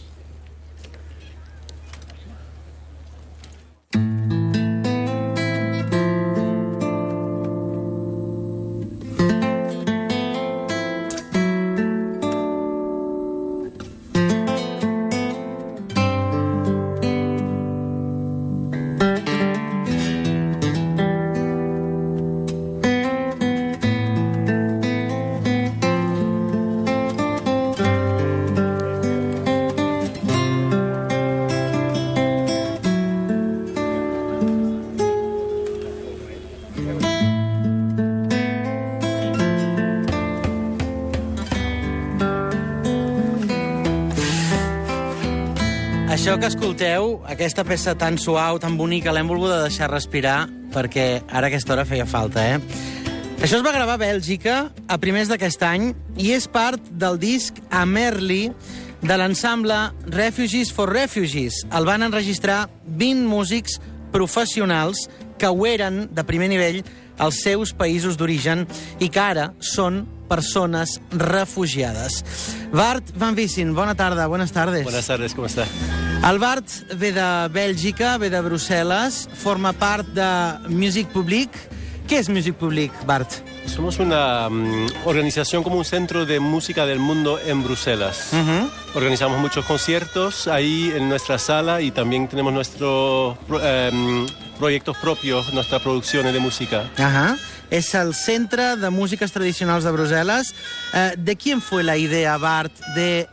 Això que escolteu, aquesta peça tan suau, tan bonica, l'hem volguda deixar respirar perquè ara a aquesta hora feia falta, Això es va gravar a Bèlgica a primers d'aquest any i és part del disc Amerli de l'ensemble Refugees for Refugees. El van enregistrar 20 músics professionals que ho eren de primer nivell als seus països d'origen i que ara són persones refugiades. Bart Van Vissen, bona tarda, buenas tardes. Buenas tardes, ¿cómo está? El Bart ve de Bèlgica, ve de Brussel·les, forma part de Musique Publique. ¿Qué es Musique Publique, Bart? Somos una organización como un centro de música del mundo en Bruselas. Organizamos muchos conciertos ahí en nuestra sala y también tenemos nuestros proyectos propios, nuestras producciones de música. Es el Centre de Músiques Tradicionals de Brussel·les. ¿De quién fue la idea, Bart, de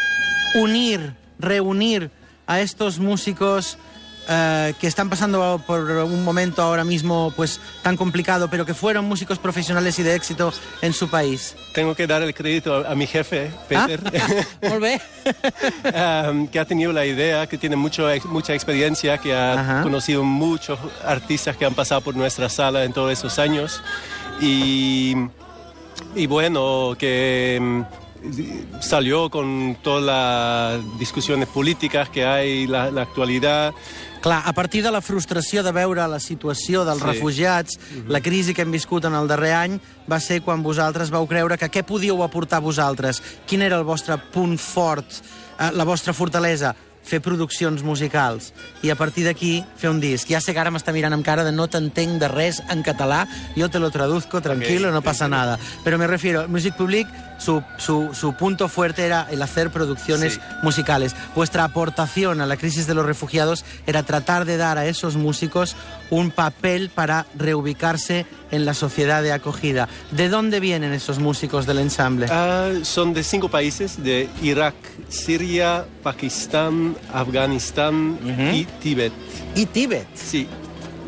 reunir a estos músicos que están pasando por un momento ahora mismo pues tan complicado, pero que fueron músicos profesionales y de éxito en su país? Tengo que dar el crédito a mi jefe, Peter, Molt bé. que ha tenido la idea, que tiene mucha experiencia, que ha conocido muchos artistas que han pasado por nuestra sala en todos esos años y bueno, que salió con todas las discusiones políticas que hay, la actualidad. Clar, a partir de la frustració de veure la situació dels refugiats, la crisi que hem viscut en el darrer any, va ser quan vosaltres vau creure que què podíeu aportar vosaltres? Quin era el vostre punt fort, la vostra fortalesa? Fer produccions musicals. I a partir d'aquí, fer un disc. Ja sé que ara m'està mirant amb cara de no t'entenc de res en català, yo te lo traduzco tranquilo, no pasa nada. Pero me refiero, Musique Publique, su punto fuerte era el hacer producciones musicales. Vuestra aportación a la crisis de los refugiados era tratar de dar a esos músicos un papel para reubicarse en la sociedad de acogida. ¿De dónde vienen esos músicos del ensamble? Son de 5 países, de Irak, Siria, Pakistán, Afganistán y Tíbet. ¿Y Tíbet? Sí.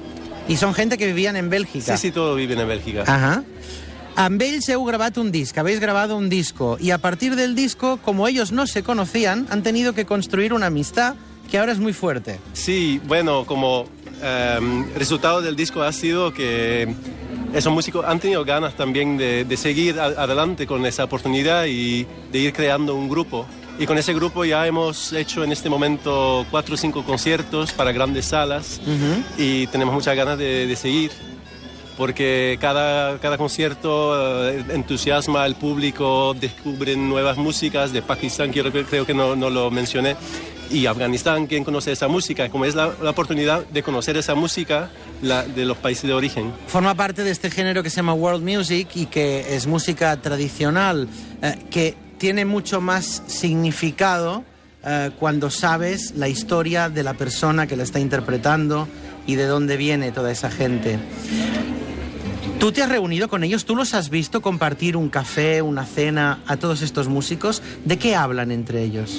I són gente que vivían en Bélgica. Sí, todos viven en Bélgica. Ajá. Amb ells heu gravat un disc, habéis grabado un disco, y a partir del disco, como ellos no se conocían, han tenido que construir una amistad que ahora es muy fuerte. Sí, bueno, como resultado del disco ha sido que esos músicos han tenido ganas también de seguir adelante con esa oportunidad y de ir creando un grupo. Y con ese grupo ya hemos hecho en este momento 4 o 5 conciertos para grandes salas y tenemos muchas ganas de seguir. Porque cada concierto entusiasma al público, descubren nuevas músicas de Pakistán, creo que no lo mencioné, y Afganistán, ¿quién conoce esa música? Como es la oportunidad de conocer esa música de los países de origen. Forma parte de este género que se llama World Music y que es música tradicional, que tiene mucho más significado cuando sabes la historia de la persona que la está interpretando y de dónde viene toda esa gente. ¿Tú te has reunido con ellos? ¿Tú los has visto compartir un café, una cena a todos estos músicos? ¿De qué hablan entre ellos?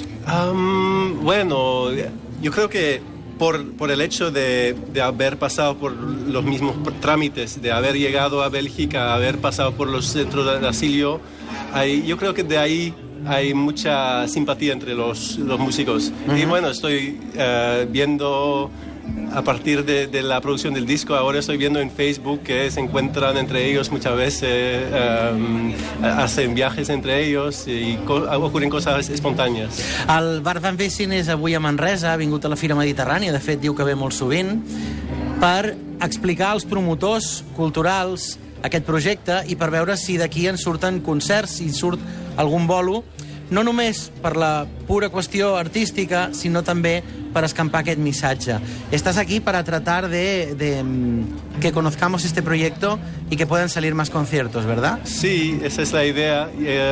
Bueno, yo creo que por el hecho de haber pasado por los mismos trámites, de haber llegado a Bélgica, haber pasado por los centros de asilo, yo creo que de ahí hay mucha simpatía entre los músicos. Y bueno, estoy viendo... A partir de la producción del disco, ahora estoy viendo en Facebook que se encuentran entre ellos muchas veces, hacen viajes entre ellos y ocurren cosas espontáneas. El Bar Van Vessing és avui a Manresa, ha vingut a la Fira Mediterrània, de fet diu que ve molt sovint, per explicar als promotors culturals aquest projecte i per veure si d'aquí en surten concerts, si surt algun bolo, no només per la pura qüestió artística, sinó també per escampar aquest missatge. Estás aquí para tratar de que conozcamos este proyecto y que puedan salir más conciertos, ¿verdad? Sí, esa es la idea.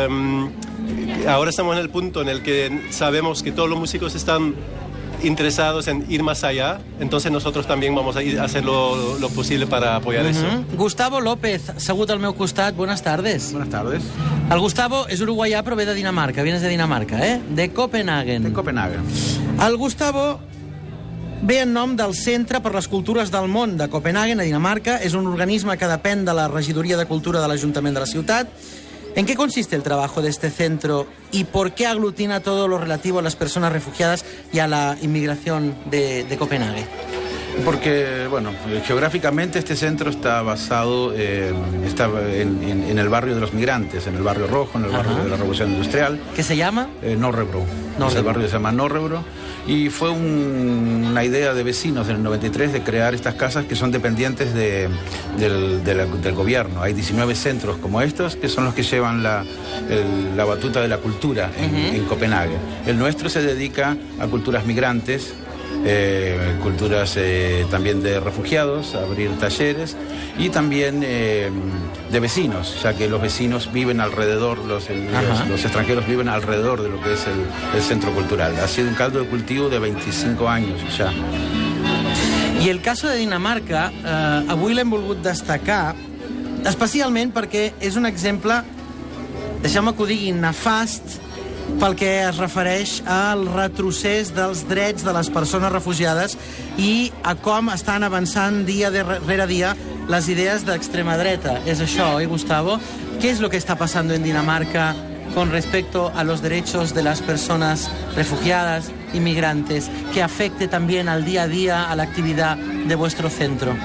Ahora estamos en el punto en el que sabemos que todos los músicos están interesados en ir más allá, entonces nosotros también vamos a hacer lo posible para apoyar eso. Gustavo López, assegut al meu costat, buenas tardes. Buenas tardes. El Gustavo és uruguaià però ve de Dinamarca, vienes de Dinamarca, ¿eh? De Copenhagen. De Copenhagen. El Gustavo ve en nom del Centre per les Cultures del Món de Copenhagen, a Dinamarca. És un organisme que depèn de la Regidoria de Cultura de l'Ajuntament de la ciutat. ¿En qué consiste el trabajo de este centro y por qué aglutina todo lo relativo a las personas refugiadas y a la inmigración de Copenhague? Porque, bueno, geográficamente este centro está basado en el barrio de los migrantes, en el barrio rojo, en el barrio de la Revolución Industrial. ¿Qué se llama? Norrebro. El barrio se llama Norrebro. Y fue una idea de vecinos en el 93 de crear estas casas que son dependientes del gobierno. Hay 19 centros como estos que son los que llevan la batuta de la cultura en Copenhague. El nuestro se dedica a culturas migrantes, culturas también de refugiados, abrir talleres y también de vecinos, ya que los vecinos viven alrededor, los extranjeros viven alrededor de lo que es el centro cultural. Ha sido un caldo de cultivo de 25 años ya. I el cas de Dinamarca, avui l'hem volgut destacar, especialment perquè és un exemple, deixeu-me que ho digui, nefast, pel que es refereix al retrocés dels drets de les persones refugiades i a com estan avançant dia rere dia les idees d'extrema dreta. És això, Gustavo? ¿Qué es lo que está pasando en Dinamarca con respecto a los derechos de las personas refugiadas, inmigrantes, que afecte también al día a día a la actividad de vuestro centro?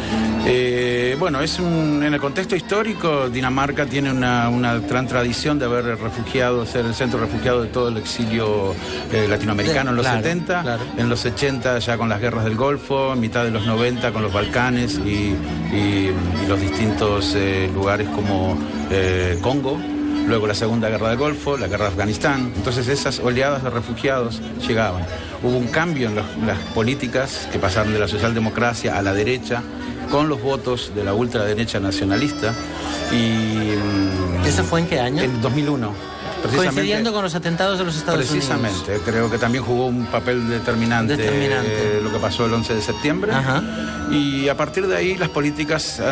Bueno, en el contexto histórico, Dinamarca tiene una gran tradición de haber refugiado, ser el centro refugiado de todo el exilio latinoamericano en los 70, en los 80 ya con las guerras del Golfo, en mitad de los 90 con los Balcanes y los distintos lugares como Congo. Luego la Segunda Guerra del Golfo, la Guerra de Afganistán. Entonces esas oleadas de refugiados llegaban. Hubo un cambio en las políticas que pasaron de la socialdemocracia a la derecha, con los votos de la ultraderecha nacionalista. ¿Eso fue en qué año? En 2001. Coincidiendo con los atentados de los Estados Unidos. Precisamente, creo que también jugó un papel determinante. Lo que pasó el 11 de septiembre. Y a partir de ahí las políticas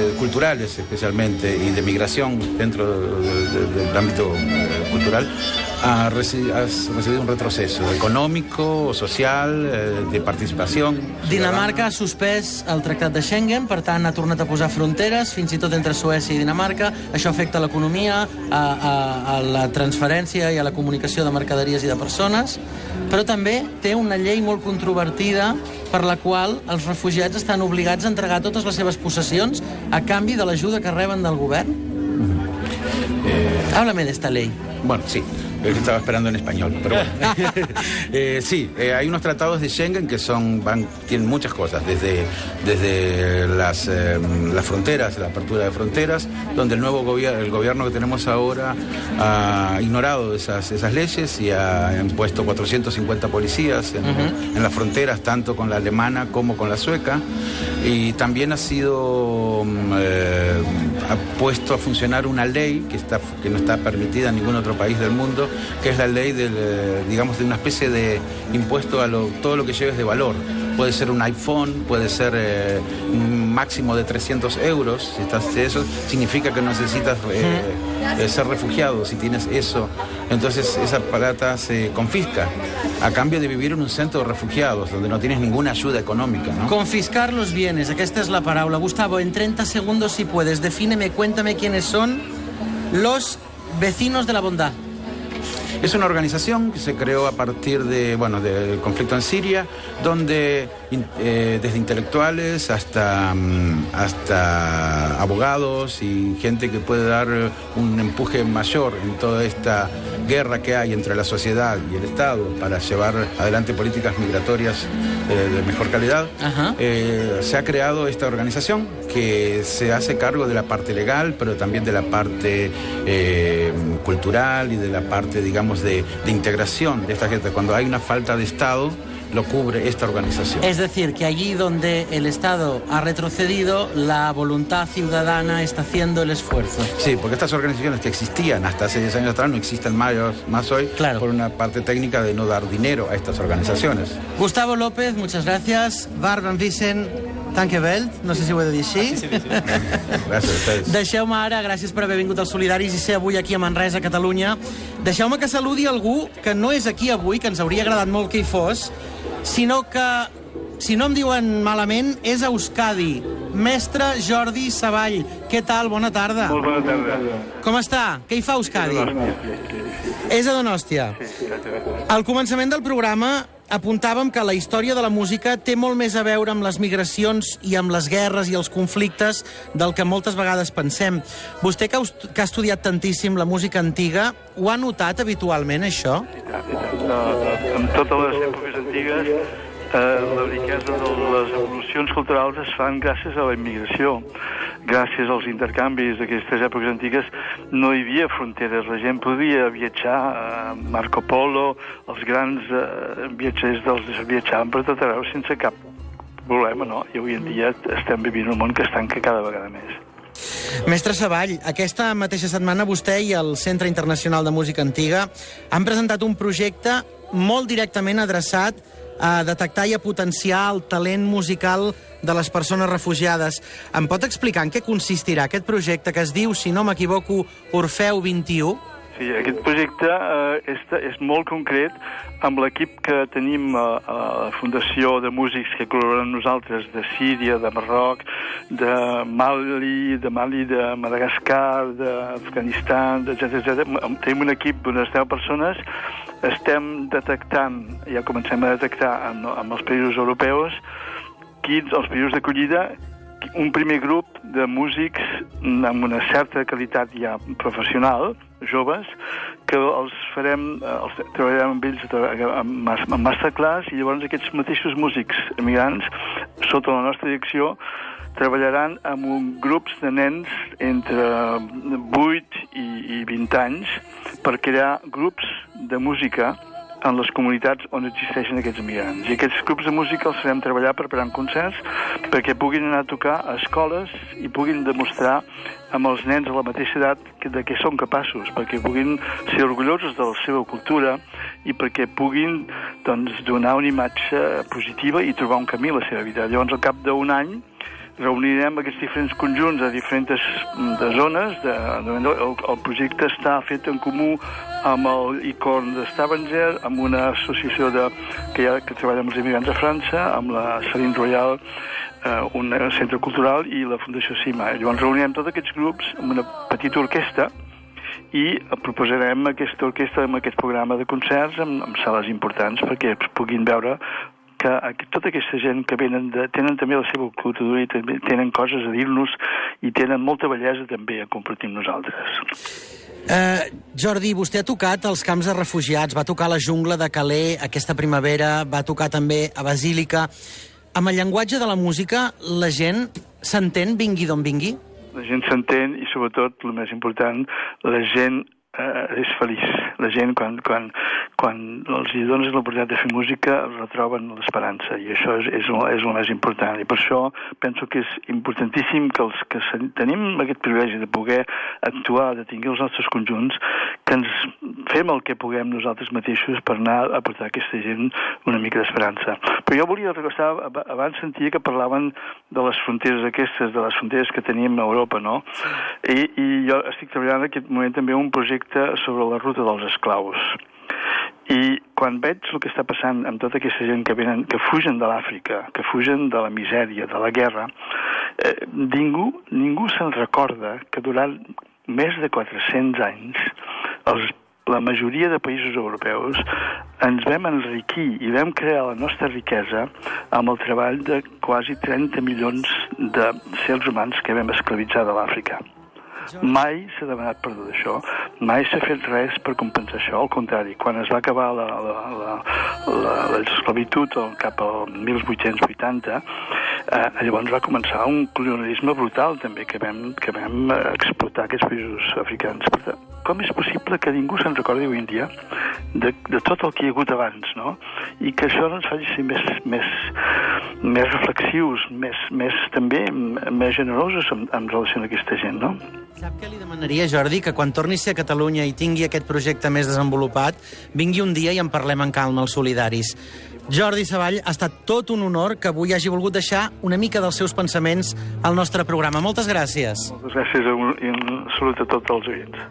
culturales especialmente y de migración dentro del ámbito cultural has recibido un retroceso económico, social, de participación. Dinamarca ha suspès el Tractat de Schengen, per tant ha tornat a posar fronteres, fins i tot entre Suècia i Dinamarca. Això afecta l'economia, a la transferència i a la comunicació de mercaderies i de persones, però també té una llei molt controvertida per la qual els refugiats estan obligats a entregar totes les seves possessions a canvi de l'ajuda que reben del govern. Háblame de esta ley. Bueno, sí. Estaba esperando en español, pero bueno. Sí, hay unos tratados de Schengen que tienen muchas cosas, desde las fronteras, la apertura de fronteras, donde el gobierno que tenemos ahora ha ignorado esas leyes y ha impuesto 450 policías en las fronteras, tanto con la alemana como con la sueca, y también ha puesto a funcionar una ley que no está permitida en ningún otro país del mundo, que es la ley de una especie de impuesto a todo lo que lleves de valor. Puede ser un iPhone, puede ser un máximo de 300 euros. Eso significa que no necesitas ser refugiado si tienes eso. Entonces esa plata se confisca a cambio de vivir en un centro de refugiados donde no tienes ninguna ayuda económica, ¿no? Confiscar los bienes, aquesta es la paraula. Gustavo, en 30 segundos si puedes, cuéntame quiénes son los vecinos de la bondad. Es una organización que se creó a partir del conflicto en Siria, donde desde intelectuales hasta abogados y gente que puede dar un empuje mayor en toda esta guerra que hay entre la sociedad y el Estado para llevar adelante políticas migratorias de mejor calidad, se ha creado esta organización que se hace cargo de la parte legal, pero también de la parte cultural y de la parte, digamos, de integración de esta gente. Cuando hay una falta de Estado, lo cubre esta organización. Es decir, que allí donde el Estado ha retrocedido, la voluntad ciudadana está haciendo el esfuerzo. Sí, porque estas organizaciones que existían hasta hace 10 años atrás no existen más hoy, claro, por una parte técnica de no dar dinero a estas organizaciones. Gustavo López, muchas gracias. Bart Van Vissen, Tankeveld, no sé si ho he de dir així. Sí. Gràcies a ustedes. Deixeu-me ara, gràcies per haver vingut als Solidaris i ser avui aquí a Manresa, Catalunya. Deixeu-me que saludi algú que no és aquí avui, que ens hauria agradat molt que hi fos, sinó que, si no em diuen malament, és a Euskadi. Mestre Jordi Savall, què tal? Bona tarda. Molt bona tarda. Com està? Què hi fa Euskadi? És a Donòstia. Sí. Al començament del programa apuntàvem que la història de la música té molt més a veure amb les migracions i amb les guerres i els conflictes del que moltes vegades pensem. Vostè, que ha estudiat tantíssim la música antiga, ho ha notat habitualment, això? I tant. En totes les èpoques antigues, la riquesa de les evolucions culturals es fan gràcies a la immigració. Gràcies als intercanvis d'aquestes èpoques antigues no hi havia fronteres. La gent podia viatjar, Marco Polo, els grans viatgers viatjaven per tot arreu sense cap problema, no? I avui en dia estem vivint un món que es tanca cada vegada més. Mestre Savall, aquesta mateixa setmana vostè i el Centre Internacional de Música Antiga han presentat un projecte molt directament adreçat a detectar i a potenciar el talent musical de les persones refugiades. Em pot explicar en què consistirà aquest projecte que es diu, si no m'equivoco, Orfeu 21? Sí, aquest projecte és molt concret amb l'equip que tenim a la Fundació de Músics que col·laboren amb nosaltres, de Síria, de Marroc, de Mali, de Madagascar, d'Afganistan, etc. Tenim un equip d'unes 10 persones. Estem detectant, ja comencem a detectar amb els països europeus, els països d'acollida, un primer grup de músics amb una certa qualitat ja professional, joves, que treballarem amb ells en masterclass, i llavors aquests mateixos músics emigrants, sota la nostra direcció, treballaran amb grups de nens entre 8 i 20 anys per crear grups de música en les comunitats on existeixen aquests migrants. I aquests grups de música els farem treballar preparant concerts perquè puguin anar a tocar a escoles i puguin demostrar amb els nens a la mateixa edat de què són capaços, perquè puguin ser orgullosos de la seva cultura i perquè puguin donar una imatge positiva i trobar un camí a la seva vida. Llavors, al cap d'un any, reunirem aquests diferents conjunts a diferents de zones. El projecte està fet en comú amb el ICORN de Stavanger, amb una associació que treballa amb els immigrants a França, amb la Celine Royal, un centre cultural, i la Fundació CIMA. Llavors reunirem tots aquests grups amb una petita orquestra i proposarem aquesta orquestra amb aquest programa de concerts amb sales importants perquè es puguin veure que tota aquesta gent que venen tenen també la seva cultura i també tenen coses a dir-nos i tenen molta bellesa també a compartir amb nosaltres. Jordi, vostè ha tocat els camps de refugiats, va tocar la jungla de Calais aquesta primavera, va tocar també a Basílica. Amb el llenguatge de la música, la gent s'entén vingui d'on vingui? La gent s'entén i, sobretot, el més important, la gent és feliç. La gent, quan els dones l'oportunitat de fer música, retroben l'esperança, i això és el més important. I per això penso que és importantíssim que els que tenim aquest privilegi de poder actuar, de tenir els nostres conjunts, que ens fem el que puguem nosaltres mateixos per anar a portar a aquesta gent una mica d'esperança. Però jo volia recordar, abans sentia que parlaven de les fronteres aquestes, de les fronteres que tenim a Europa, no? I jo estic treballant en aquest moment també un projecte sobre la ruta dels esclaus. I quan veig el que està passant amb tota aquesta gent que fugen de l'Àfrica, que fugen de la misèria, de la guerra, ningú se'n recorda que durant més de 400 anys la majoria de països europeus ens vam enriquir i vam crear la nostra riquesa amb el treball de quasi 30 milions de sers humans que vam esclavitzar de l'Àfrica. Mai s'ha demanat perdó d'això, mai s'ha fet res per compensar això. Al contrari, quan es va acabar l'esclavitud cap al 1880, llavors va començar un colonialisme brutal també, que vam explotar aquests països africans. Per tant, com és possible que ningú se'n recordi avui en dia de tot el que hi ha hagut abans, no? I que això no ens faci ser més reflexius, també més generosos en relació amb aquesta gent, no? Sap què li demanaria, Jordi? Que quan torni a ser a Catalunya i tingui aquest projecte més desenvolupat, vingui un dia i en parlem en calma als solidaris. Jordi Savall, ha estat tot un honor que avui hagi volgut deixar una mica dels seus pensaments al nostre programa. Moltes gràcies. Moltes gràcies i un salut a tots els oients.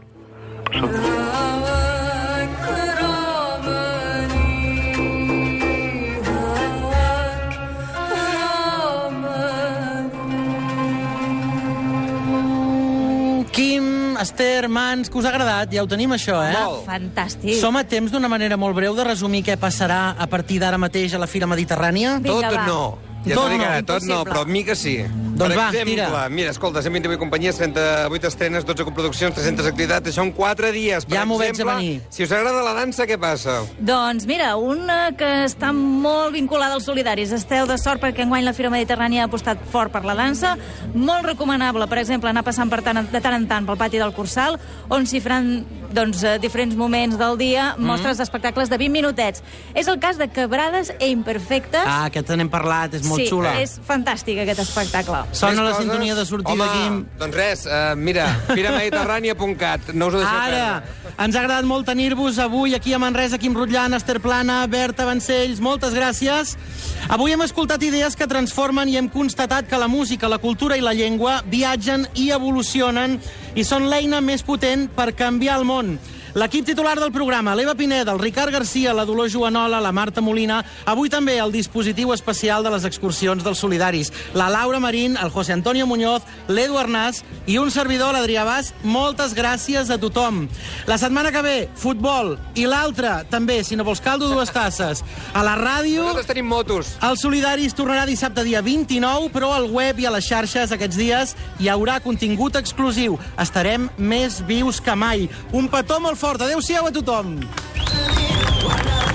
Quim, Esther, Mans, que us ha agradat? Ja ho tenim, això, eh? Molt. Fantàstic. Som a temps, d'una manera molt breu, de resumir què passarà a partir d'ara mateix a la Fira Mediterrània? Vinga, va. No. Ja t'ho dic ara, tot no, però mica sí. Doncs per exemple, va, mira, escolta, 128 companyies, 38 estrenes, 12 coproduccions, 300 activitats, això en 4 dies. Per ja m'ho veig a exemple, venir. Si us agrada la dansa, què passa? Doncs mira, una que està molt vinculada als solidaris. Esteu de sort perquè enguany la Fira Mediterrània ha apostat fort per la dansa. Molt recomanable, per exemple, anar passant de tant en tant pel pati del Cursal, on s'hi faran diferents moments del dia, mostres d'espectacles de 20 minutets. És el cas de Quebrades e Imperfectes. Ah, aquest n'hem parlat, és molt xula. Sí, és fantàstic aquest espectacle. Sona la sintonia de sortida aquí. Doncs res, mira, firamediterrània.cat, no us ho deixeu perdre. Ara, ens ha agradat molt tenir-vos avui aquí a Manresa, Quim Rutllan, Esther Plana, Berta Vancells, moltes gràcies. Avui hem escoltat idees que transformen i hem constatat que la música, la cultura i la llengua viatgen i evolucionen i són l'eina més potent per canviar el món. L'equip titular del programa, l'Eva Pineda, el Ricard Garcia, la Dolors Joanola, la Marta Molina, avui també el dispositiu especial de les excursions dels solidaris, la Laura Marín, el José Antonio Muñoz, l'Edu Arnàs i un servidor, l'Adrià Bas. Moltes gràcies a tothom. La setmana que ve, futbol, i l'altra, també, si no vols caldo, 2 tasses. A la ràdio... Nosaltres tenim motos. Els solidaris tornarà dissabte dia 29, però al web i a les xarxes aquests dies hi haurà contingut exclusiu. Estarem més vius que mai. Un petó molt fort. Adéu-siau a tothom.